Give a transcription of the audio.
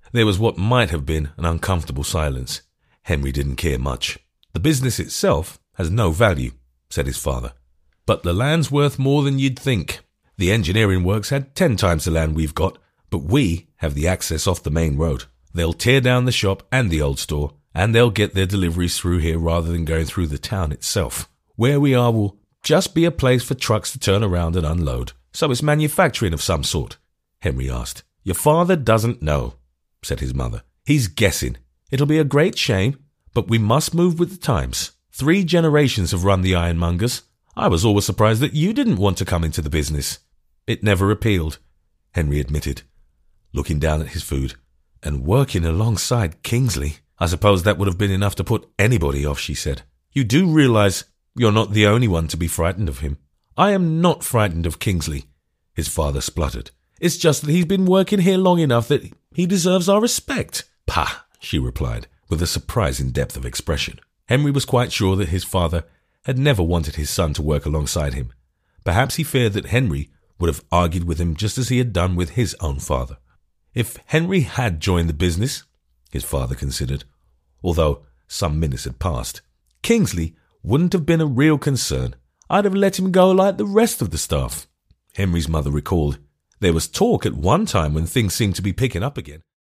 There was what might have been an uncomfortable silence. Henry didn't care much. The business itself has no value, said his father. But the land's worth more than you'd think. The engineering works had 10 times the land we've got, but we have the access off the main road. They'll tear down the shop and the old store, and they'll get their deliveries through here rather than going through the town itself. Where we are will just be a place for trucks to turn around and unload. So it's manufacturing of some sort, Henry asked. Your father doesn't know, said his mother. He's guessing. It'll be a great shame, but we must move with the times. 3 generations have run the ironmongers. I was always surprised that you didn't want to come into the business. It never appealed, Henry admitted, looking down at his food. And working alongside Kingsley. I suppose that would have been enough to put anybody off, she said. You do realize you're not the only one to be frightened of him. I am not frightened of Kingsley, his father spluttered. It's just that he's been working here long enough that he deserves our respect. Pah, she replied, with a surprising depth of expression. Henry was quite sure that his father had never wanted his son to work alongside him. Perhaps he feared that Henry would have argued with him just as he had done with his own father. If Henry had joined the business, his father considered, although some minutes had passed, Kingsley wouldn't have been a real concern. I'd have let him go like the rest of the staff. Henry's mother recalled. There was talk at one time when things seemed to be picking up again.